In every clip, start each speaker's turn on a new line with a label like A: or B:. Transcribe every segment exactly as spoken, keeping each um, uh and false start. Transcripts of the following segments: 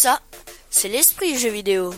A: ça, c'est l'esprit jeu vidéo.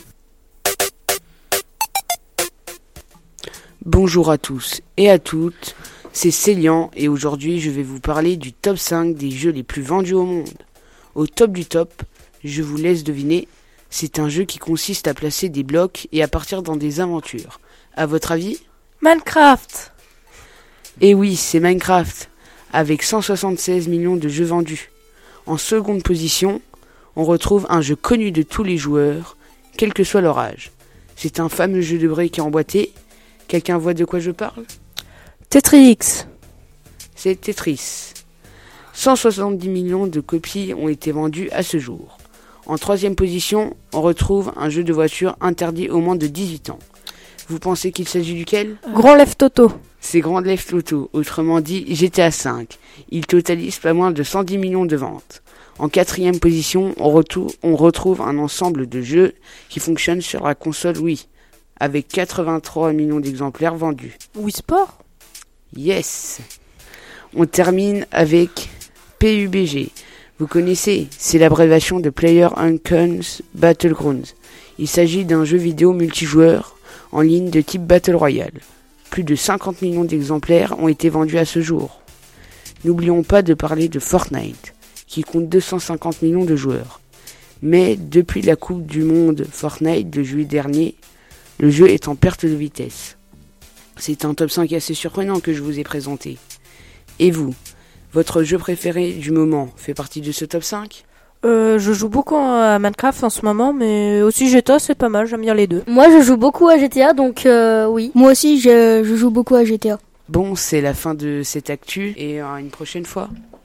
B: Bonjour à tous et à toutes, c'est Célian et aujourd'hui je vais vous parler du top cinq des jeux les plus vendus au monde. Au top du top, je vous laisse deviner, c'est un jeu qui consiste à placer des blocs et à partir dans des aventures. À votre avis ?
C: Minecraft.
B: Eh oui, c'est Minecraft, avec cent soixante-seize millions de jeux vendus. En seconde position, on retrouve un jeu connu de tous les joueurs, quel que soit leur âge. C'est un fameux jeu de briques emboîté. Quelqu'un voit de quoi je parle ?
C: Tetris.
B: C'est Tetris. cent soixante-dix millions de copies ont été vendues à ce jour. En troisième position, on retrouve un jeu de voiture interdit aux moins de dix-huit ans. Vous pensez qu'il s'agit duquel ?
C: Grand Theft Auto.
B: C'est Grand Theft Auto, autrement dit G T A cinq. Il totalise pas moins de cent dix millions de ventes. En quatrième position, on, retou- on retrouve un ensemble de jeux qui fonctionnent sur la console Wii, avec quatre-vingt-trois millions d'exemplaires vendus.
C: Wii Sport.
B: Yes. On termine avec P U B G. Vous connaissez, c'est l'abréviation de Player Unknown's Battlegrounds. Il s'agit d'un jeu vidéo multijoueur en ligne de type Battle Royale. Plus de cinquante millions d'exemplaires ont été vendus à ce jour. N'oublions pas de parler de Fortnite, qui compte deux cent cinquante millions de joueurs. Mais depuis la Coupe du Monde Fortnite de juillet dernier, le jeu est en perte de vitesse. C'est un top cinq assez surprenant que je vous ai présenté. Et vous, votre jeu préféré du moment fait partie de ce top cinq ?
C: Euh, je joue beaucoup à Minecraft en ce moment, mais aussi G T A, c'est pas mal, j'aime bien les deux.
D: Moi, je joue beaucoup à G T A, donc euh, oui. Moi aussi, je, je joue beaucoup à G T A.
B: Bon, c'est la fin de cette actu et à une prochaine fois.